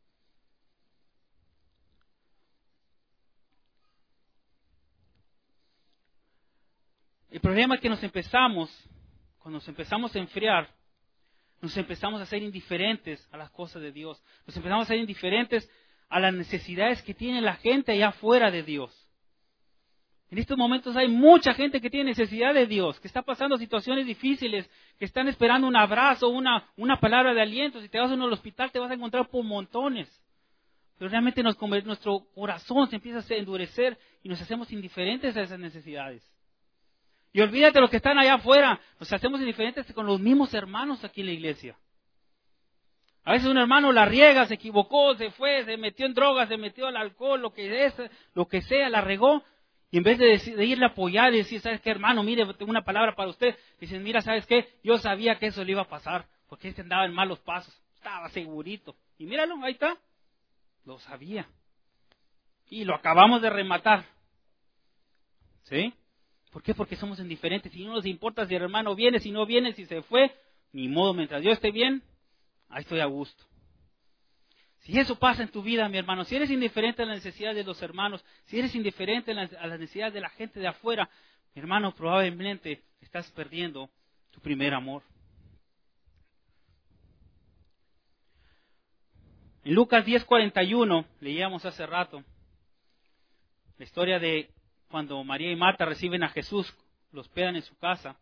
El problema es que cuando nos empezamos a enfriar, nos empezamos a ser indiferentes a las cosas de Dios. Nos empezamos a ser indiferentes a las necesidades que tiene la gente allá afuera de Dios. En estos momentos hay mucha gente que tiene necesidad de Dios, que está pasando situaciones difíciles, que están esperando un abrazo, una palabra de aliento. Si te vas a un hospital te vas a encontrar por montones. Pero realmente nuestro corazón se empieza a endurecer y nos hacemos indiferentes a esas necesidades. Y olvídate de los que están allá afuera, nos hacemos indiferentes con los mismos hermanos aquí en la iglesia. A veces un hermano la riega, se equivocó, se fue, se metió en drogas, se metió al alcohol, lo que sea, la regó. Y en vez de irle a apoyar y decir, ¿sabes qué, hermano? Mire, tengo una palabra para usted. Dicen, mira, ¿sabes qué? Yo sabía que eso le iba a pasar, porque este andaba en malos pasos. Estaba segurito. Y míralo, ahí está. Lo sabía. Y lo acabamos de rematar. ¿Sí? ¿Por qué? Porque somos indiferentes. Si no nos importa si el hermano viene, si no viene, si se fue, ni modo, mientras yo esté bien, ahí estoy a gusto. Si eso pasa en tu vida, mi hermano, si eres indiferente a las necesidades de los hermanos, si eres indiferente a las necesidades de la gente de afuera, mi hermano, probablemente estás perdiendo tu primer amor. En Lucas 10:41, leíamos hace rato, la historia de cuando María y Marta reciben a Jesús, lo hospedan en su casa.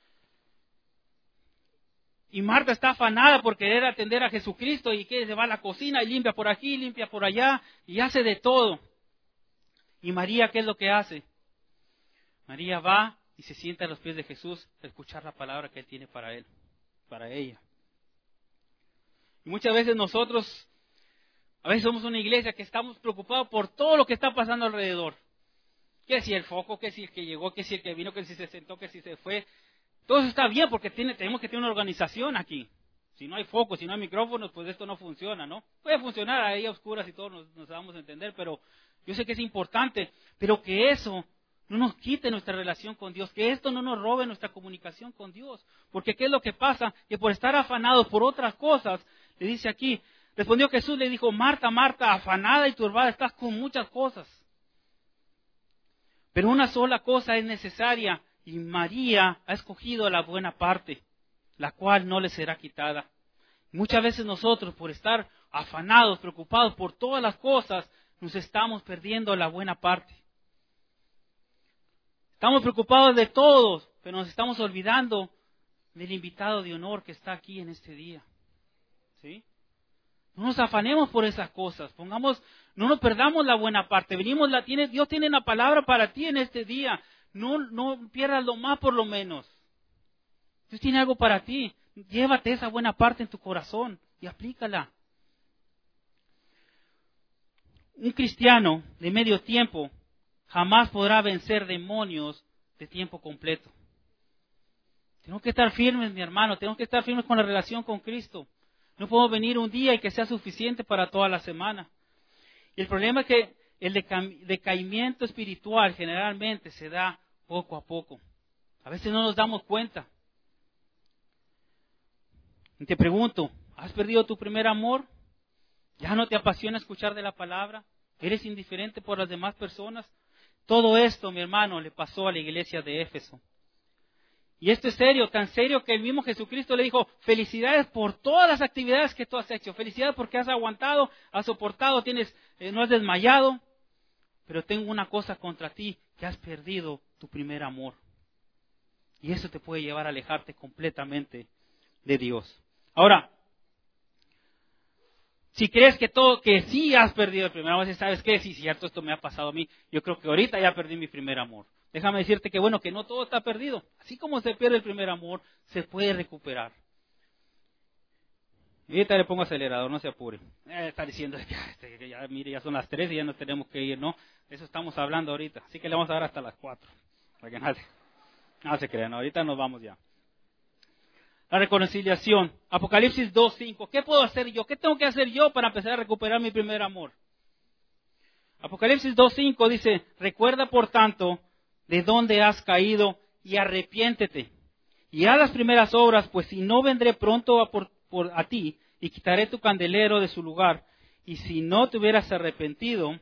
Y Marta está afanada por querer atender a Jesucristo y que se va a la cocina y limpia por aquí, limpia por allá y hace de todo. Y María, ¿qué es lo que hace? María va y se sienta a los pies de Jesús a escuchar la palabra que Él tiene para él, para ella. Y muchas veces nosotros, a veces somos una iglesia que estamos preocupados por todo lo que está pasando alrededor. Que si el foco, que si el que llegó, que si el que vino, que si se sentó, que si se fue. Todo eso está bien porque tenemos que tener una organización aquí. Si no hay foco, si no hay micrófonos, pues esto no funciona, ¿no? Puede funcionar ahí a oscuras y todos nos vamos a entender, pero yo sé que es importante, pero que eso no nos quite nuestra relación con Dios, que esto no nos robe nuestra comunicación con Dios. Porque ¿qué es lo que pasa? Que por estar afanados por otras cosas, le dice aquí, respondió Jesús, le dijo, Marta, Marta, afanada y turbada, estás con muchas cosas. Pero una sola cosa es necesaria, y María ha escogido la buena parte, la cual no le será quitada. Muchas veces nosotros, por estar afanados, preocupados por todas las cosas, nos estamos perdiendo la buena parte. Estamos preocupados de todos, pero nos estamos olvidando del invitado de honor que está aquí en este día. ¿Sí? No nos afanemos por esas cosas, no nos perdamos la buena parte. Dios tiene una palabra para ti en este día. No pierdas lo más por lo menos. Dios tiene algo para ti. Llévate esa buena parte en tu corazón y aplícala. Un cristiano de medio tiempo jamás podrá vencer demonios de tiempo completo. Tenemos que estar firmes, mi hermano. Tenemos que estar firmes con la relación con Cristo. No podemos venir un día y que sea suficiente para toda la semana. Y el problema es que el decaimiento espiritual generalmente se da poco a poco. A veces no nos damos cuenta. Y te pregunto, ¿has perdido tu primer amor? ¿Ya no te apasiona escuchar de la palabra? ¿Eres indiferente por las demás personas? Todo esto, mi hermano, le pasó a la iglesia de Éfeso. Y esto es serio, tan serio que el mismo Jesucristo le dijo, felicidades por todas las actividades que tú has hecho. Felicidades porque has aguantado, has soportado, no has desmayado. Pero tengo una cosa contra ti, que has perdido tu primer amor. Y eso te puede llevar a alejarte completamente de Dios. Ahora, si crees que sí has perdido el primer amor, ¿sabes qué? Sí, cierto, esto me ha pasado a mí. Yo creo que ahorita ya perdí mi primer amor. Déjame decirte que bueno, que no todo está perdido. Así como se pierde el primer amor, se puede recuperar. Y ahorita le pongo acelerador, no se apure. Está diciendo que ya, mire, ya son las 3 y ya nos tenemos que ir, ¿no? Eso estamos hablando ahorita. Así que le vamos a dar hasta las 4. Para que no se crean, ahorita nos vamos ya. La reconciliación. Apocalipsis 2:5. ¿Qué puedo hacer yo? ¿Qué tengo que hacer yo para empezar a recuperar mi primer amor? Apocalipsis 2:5 dice, recuerda por tanto de dónde has caído y arrepiéntete. Y haz las primeras obras, pues si no vendré pronto a ti y quitaré tu candelero de su lugar. Y si no te hubieras arrepentido,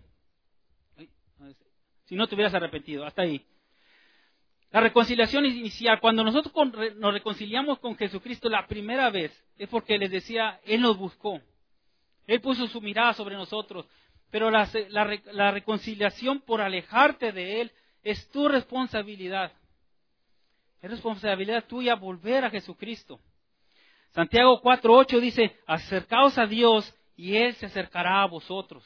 hasta ahí. La reconciliación inicial, cuando nosotros nos reconciliamos con Jesucristo la primera vez, es porque les decía, Él nos buscó. Él puso su mirada sobre nosotros. Pero la reconciliación por alejarte de Él es tu responsabilidad. Es responsabilidad tuya volver a Jesucristo. Santiago 4:8 dice, acercaos a Dios y Él se acercará a vosotros.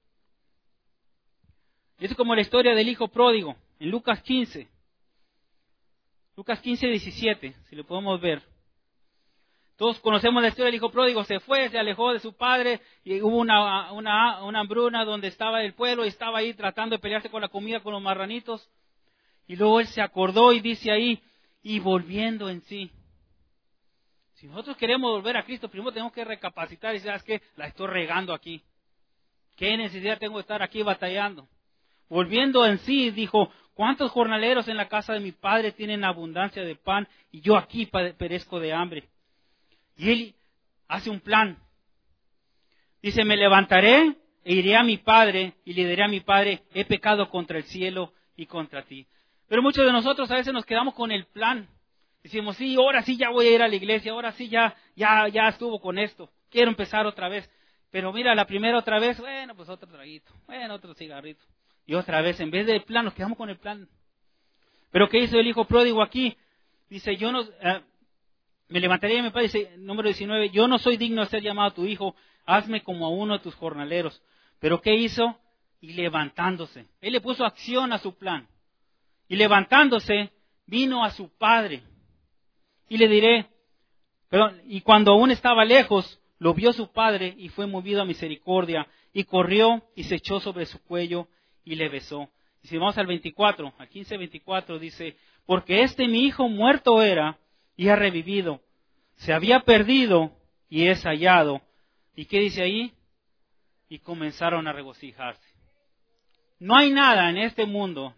Es como la historia del hijo pródigo, en Lucas 15. Lucas 15:17, si lo podemos ver. Todos conocemos la historia del hijo pródigo, se fue, se alejó de su padre, y hubo una hambruna donde estaba el pueblo y estaba ahí tratando de pelearse con la comida con los marranitos. Y luego él se acordó y dice ahí, y volviendo en sí. Si nosotros queremos volver a Cristo, primero tenemos que recapacitar y decir, ¿sabes qué? La estoy regando aquí. ¿Qué necesidad tengo de estar aquí batallando? Volviendo en sí, dijo, ¿cuántos jornaleros en la casa de mi padre tienen abundancia de pan y yo aquí perezco de hambre? Y él hace un plan. Dice, me levantaré e iré a mi padre y le diré a mi padre, he pecado contra el cielo y contra ti. Pero muchos de nosotros a veces nos quedamos con el plan. Decimos, sí, ahora sí ya voy a ir a la iglesia, ahora sí ya estuvo con esto. Quiero empezar otra vez. Pero mira, la primera otra vez, bueno, pues otro traguito, bueno, otro cigarrito. Y otra vez, en vez del plan, nos quedamos con el plan. Pero ¿qué hizo el hijo pródigo aquí? Dice, me levantaré de mi padre, dice, número 19, yo no soy digno de ser llamado tu hijo, hazme como a uno de tus jornaleros. Pero ¿qué hizo? Y levantándose. Él le puso acción a su plan. Y levantándose, vino a su padre. Y le diré, y cuando aún estaba lejos, lo vio su padre y fue movido a misericordia. Y corrió y se echó sobre su cuello y le besó. Y si vamos al 24, al 15:24 dice, porque mi hijo muerto era y ha revivido, se había perdido y es hallado. ¿Y qué dice ahí? Y comenzaron a regocijarse. No hay nada en este mundo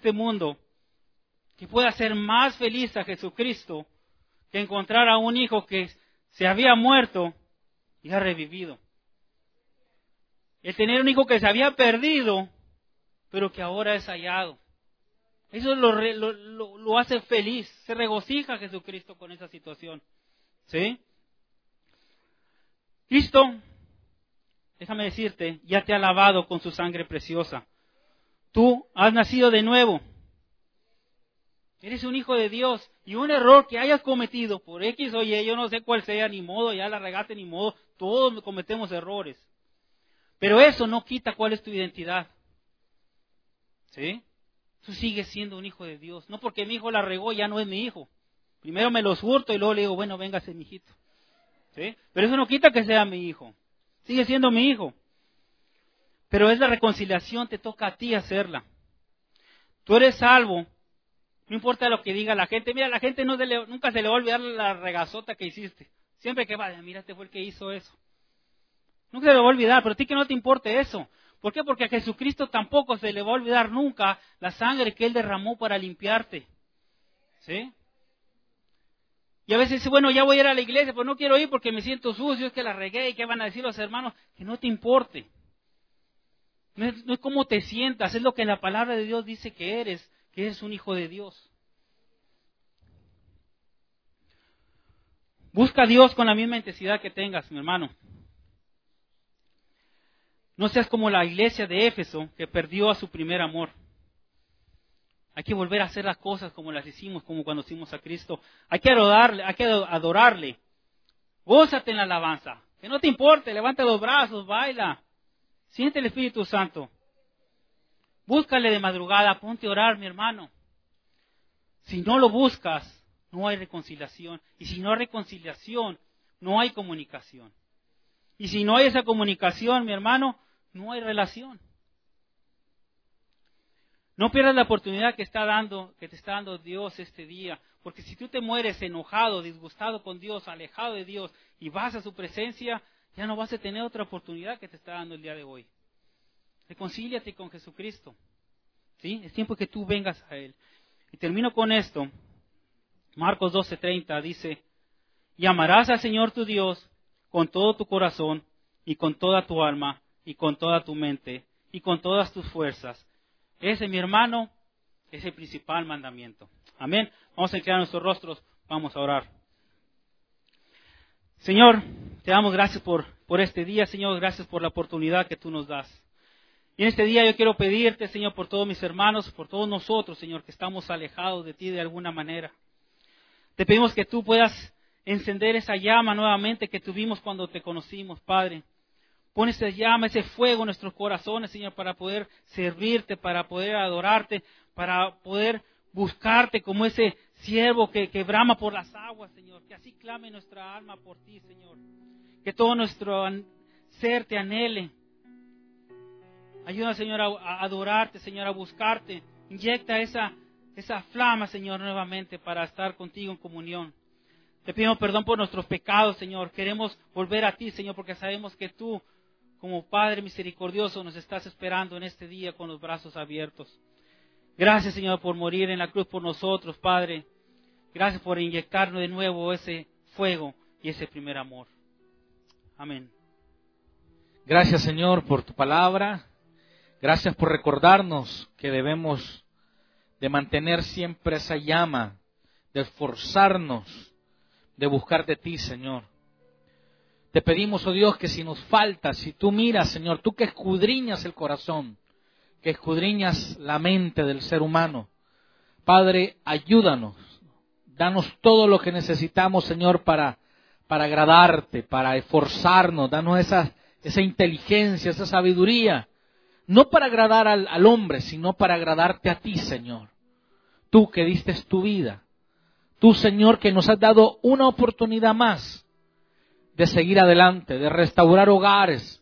que pueda hacer más feliz a Jesucristo que encontrar a un hijo que se había muerto y ha revivido. El tener un hijo que se había perdido, pero que ahora es hallado. Eso lo hace feliz. Se regocija Jesucristo con esa situación. ¿Sí? Cristo, déjame decirte, ya te ha lavado con su sangre preciosa. Tú has nacido de nuevo. Eres un hijo de Dios. Y un error que hayas cometido por X o Y, yo no sé cuál sea, ni modo, ya la regaste, ni modo. Todos cometemos errores. Pero eso no quita cuál es tu identidad. ¿Sí? Tú sigues siendo un hijo de Dios. No porque mi hijo la regó, ya no es mi hijo. Primero me los hurto y luego le digo, bueno, véngase mi hijito. ¿Sí? Pero eso no quita que sea mi hijo. Sigue siendo mi hijo. Pero es la reconciliación, te toca a ti hacerla. Tú eres salvo. No importa lo que diga la gente. Mira, la gente nunca se le va a olvidar la regazota que hiciste. Siempre que vaya, mira, este fue el que hizo eso. Nunca se le va a olvidar, pero a ti que no te importe eso. ¿Por qué? Porque a Jesucristo tampoco se le va a olvidar nunca la sangre que Él derramó para limpiarte. ¿Sí? Y a veces dice, bueno, ya voy a ir a la iglesia, pero no quiero ir porque me siento sucio, es que la regué y qué van a decir los hermanos. Que no te importe. No es cómo te sientas, es lo que la palabra de Dios dice que eres un hijo de Dios. Busca a Dios con la misma intensidad que tengas, mi hermano. No seas como la iglesia de Éfeso que perdió a su primer amor. Hay que volver a hacer las cosas como las hicimos, como cuando hicimos a Cristo. Hay que adorarle. Gózate en la alabanza. Que no te importe, levanta los brazos, baila. Siente el Espíritu Santo. Búscale de madrugada, ponte a orar, mi hermano. Si no lo buscas, no hay reconciliación. Y si no hay reconciliación, no hay comunicación. Y si no hay esa comunicación, mi hermano, no hay relación. No pierdas la oportunidad que te está dando Dios este día. Porque si tú te mueres enojado, disgustado con Dios, alejado de Dios, y vas a su presencia, ya no vas a tener otra oportunidad que te está dando el día de hoy. Reconcíliate con Jesucristo. ¿Sí? Es tiempo que tú vengas a Él. Y termino con esto. Marcos 12:30 dice, y amarás al Señor tu Dios con todo tu corazón, y con toda tu alma, y con toda tu mente, y con todas tus fuerzas. Ese, mi hermano, es el principal mandamiento. Amén. Vamos a inclinar nuestros rostros, vamos a orar. Señor, te damos gracias por este día, Señor, gracias por la oportunidad que tú nos das. Y en este día yo quiero pedirte, Señor, por todos mis hermanos, por todos nosotros, Señor, que estamos alejados de ti de alguna manera. Te pedimos que tú puedas encender esa llama nuevamente que tuvimos cuando te conocimos, Padre. Pon esa llama, ese fuego en nuestros corazones, Señor, para poder servirte, para poder adorarte, para poder buscarte como ese siervo que brama por las aguas, Señor. Que así clame nuestra alma por ti, Señor. Que todo nuestro ser te anhele. Ayuda, Señor, a adorarte, Señor, a buscarte. Inyecta esa flama, Señor, nuevamente para estar contigo en comunión. Te pido perdón por nuestros pecados, Señor. Queremos volver a ti, Señor, porque sabemos que tú, como Padre misericordioso, nos estás esperando en este día con los brazos abiertos. Gracias, Señor, por morir en la cruz por nosotros, Padre. Gracias por inyectarnos de nuevo ese fuego y ese primer amor. Amén. Gracias, Señor, por tu palabra. Gracias por recordarnos que debemos de mantener siempre esa llama, de esforzarnos, de buscar de ti, Señor. Te pedimos, oh Dios, que si nos falta, si tú miras, Señor, tú que escudriñas el corazón, que escudriñas la mente del ser humano, Padre, ayúdanos, danos todo lo que necesitamos, Señor, para agradarte, para esforzarnos, danos esa inteligencia, esa sabiduría, no para agradar al hombre, sino para agradarte a ti, Señor. Tú que diste tu vida, tú, Señor, que nos has dado una oportunidad más de seguir adelante, de restaurar hogares.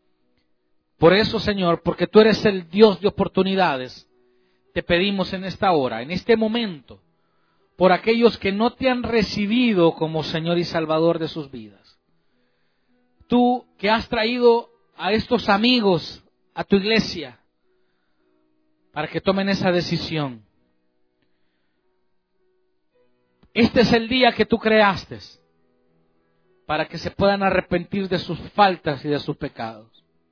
Por eso, Señor, porque tú eres el Dios de oportunidades, te pedimos en esta hora, en este momento, por aquellos que no te han recibido como Señor y Salvador de sus vidas. tú que has traído a estos amigos a tu iglesia para que tomen esa decisión. Este es el día que tú creaste para que se puedan arrepentir de sus faltas y de sus pecados.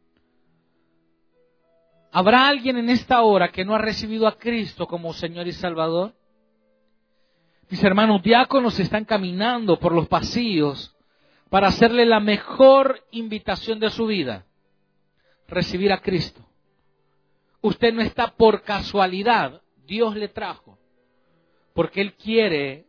¿Habrá alguien en esta hora que no ha recibido a Cristo como Señor y Salvador? Mis hermanos diáconos están caminando por los pasillos para hacerle la mejor invitación de su vida: recibir a Cristo. Usted no está por casualidad, Dios le trajo, porque Él quiere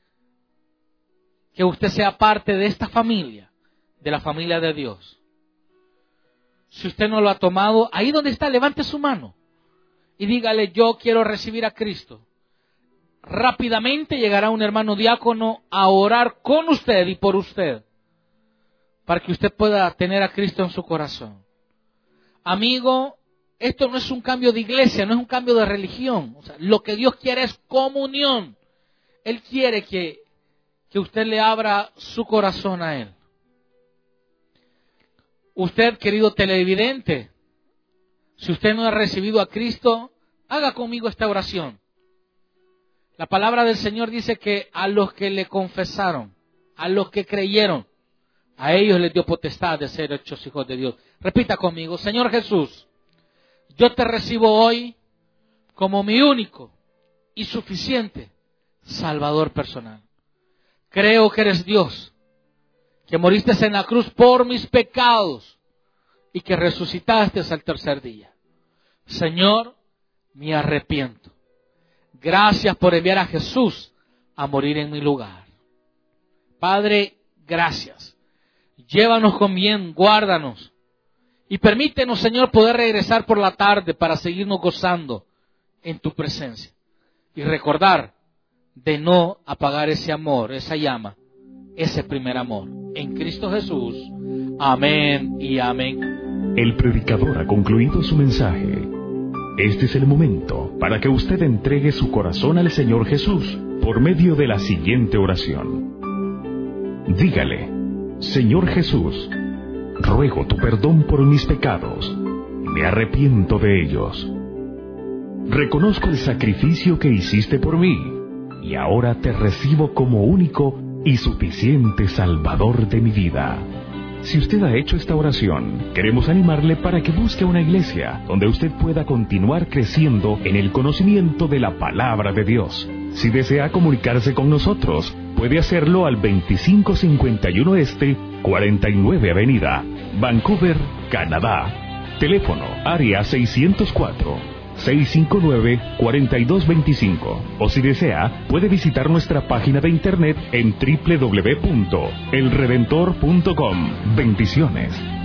que usted sea parte de esta familia, de la familia de Dios. Si usted no lo ha tomado, ahí donde está, levante su mano y dígale: yo quiero recibir a Cristo. Rápidamente llegará un hermano diácono a orar con usted y por usted, para que usted pueda tener a Cristo en su corazón. Amigo, esto no es un cambio de iglesia, no es un cambio de religión. O sea, lo que Dios quiere es comunión. Él quiere que usted le abra su corazón a Él. Usted, querido televidente, si usted no ha recibido a Cristo, haga conmigo esta oración. La palabra del Señor dice que a los que le confesaron, a los que creyeron, a ellos les dio potestad de ser hechos hijos de Dios. Repita conmigo: Señor Jesús, yo te recibo hoy como mi único y suficiente Salvador personal. Creo que eres Dios, que moriste en la cruz por mis pecados y que resucitaste al tercer día. Señor, me arrepiento. Gracias por enviar a Jesús a morir en mi lugar. Padre, gracias. Llévanos con bien, guárdanos. Y permítenos, Señor, poder regresar por la tarde para seguirnos gozando en tu presencia. Y recordar de no apagar ese amor, esa llama, ese primer amor. En Cristo Jesús. Amén y amén. El predicador ha concluido su mensaje. Este es el momento para que usted entregue su corazón al Señor Jesús por medio de la siguiente oración. Dígale: Señor Jesús, ruego tu perdón por mis pecados. Me arrepiento de ellos. Reconozco el sacrificio que hiciste por mí y ahora te recibo como único y suficiente Salvador de mi vida. Si usted ha hecho esta oración, queremos animarle para que busque una iglesia donde usted pueda continuar creciendo en el conocimiento de la palabra de Dios. Si desea comunicarse con nosotros, puede hacerlo al 2551 Este, 49 Avenida, Vancouver, Canadá. Teléfono área 604-659-4225. O si desea, puede visitar nuestra página de internet en www.elredentor.com. Bendiciones.